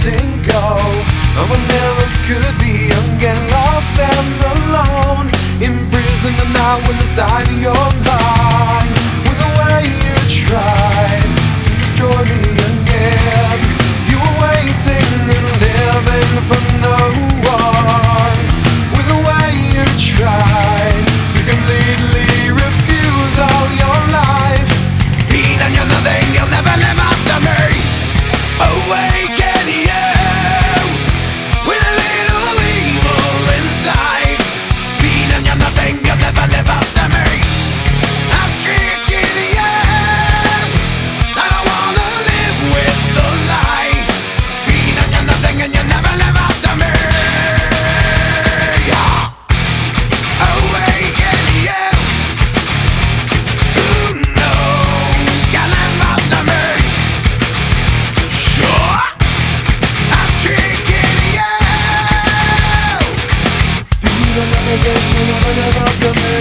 letting go of what never could be. I'm getting lost and alone, imprisoned now inside of your mind, with the way you tried to destroy me again. You were waiting and living for no one, with the way you tried to completely refuse all your life. Being on your nothing, you'll never live after me. Awaken you with a little evil inside. Being on your nothing, you'll never live after me. I'm stricken you. I don't wanna live with the lie. Being on your nothing and you'll never live after me. Awaken you. Ooh, no, can't live after me. Sure, I'm stricken you. Being on your nothing, you'll never live after me.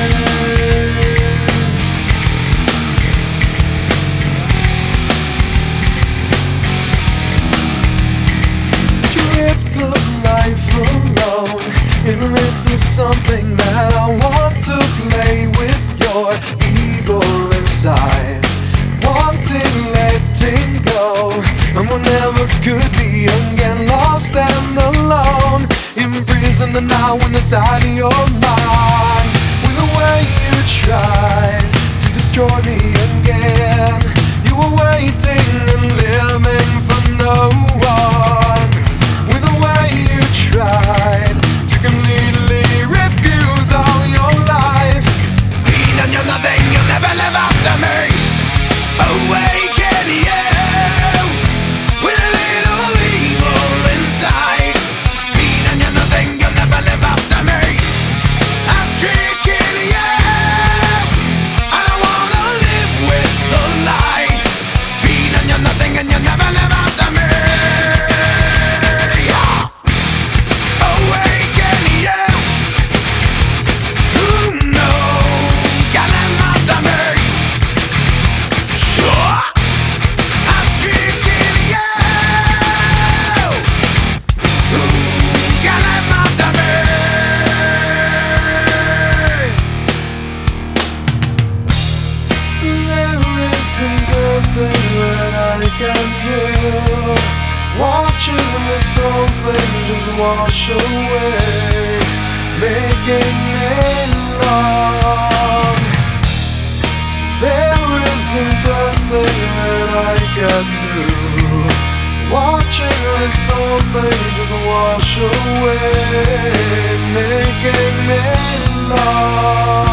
Stripped of life alone, in the midst of something that I want to play with your evil inside. Wanting, letting go, and what never could be. I'm getting lost and alone, imprisoned now inside of your mind, with the way you tried to destroy me again. You were waiting and living for no one, with the way you tried to completely refuse all your life. Being on your nothing, you'll never live after me. Awaken you with a little evil inside. Being on your nothing, you'll never live after me. I'm stricken you. I don't wanna live with the lie. Being on your nothing and you'll never live after me. Awaken you. Ooh, no, can't live after me. Sure, I'm stricken you. Ooh, can't live after me. There isn't nothing that I can do. Watching this whole thing just wash away, making it long. There isn't a thing that I can do. Watching this whole thing just wash away, making it long.